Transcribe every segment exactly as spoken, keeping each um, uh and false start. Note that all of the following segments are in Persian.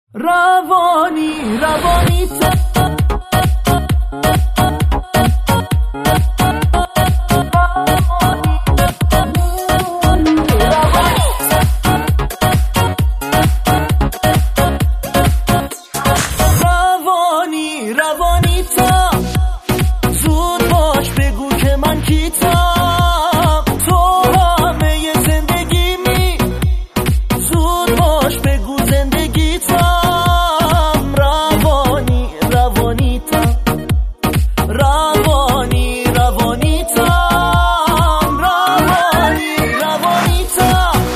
روانی روانی روانی روانی تا زود باش بگو که من کیتم تو همه زندگیمی زود باش بگو زندگیتم روانی روانی تا روانی روانی تا روانی روانی تا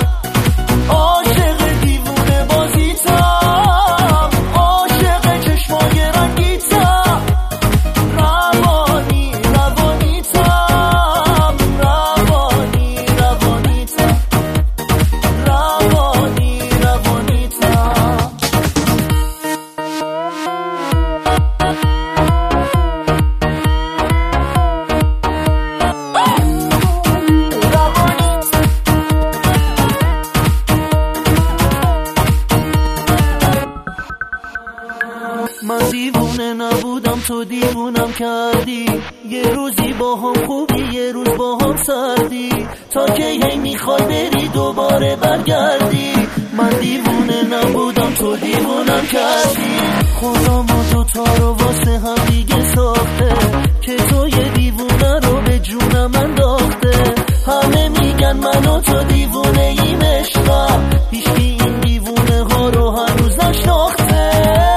عاشق دیوونه بازیتم عاشق چشمای رنگیتم روانی روانی تا روانی روانی تا روانی روانی تا من دیوونه نبودم تو دیوونم کردی یه روزی با هم خوبی یه روز با هم سردی تا که هی میخوای بری دوباره برگردی من دیوونه نبودم تو دیوونم کردی خدا ما دوتا رو واسه هم دیگه ساخته که تو یه دیوونه رو به جونم انداخته همه میگن من و تو دیوونه ایم عشقم هیچکی این دیوونه ها رو هنوز نشناخته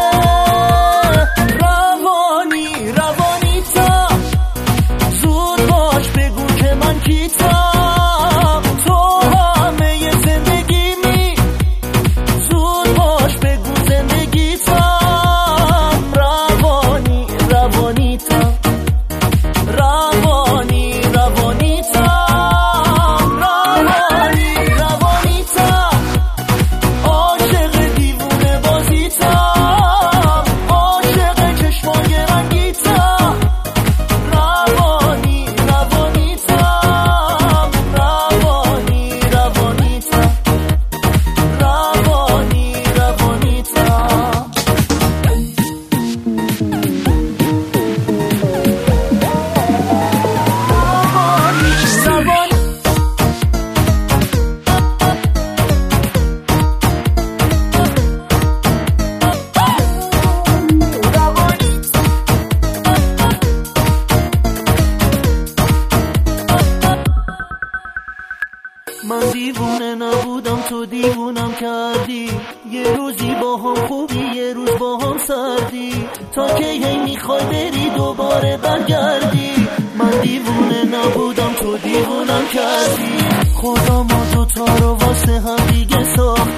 من دیوونه نبودم تو دیوونم کردی یه روزی با هم خوبی یه روز با هم سردی تا که هی میخوای بری دوباره برگردی من دیوونه نبودم تو دیوونم کردی خدا ما دوتا رو واسه هم دیگه ساخت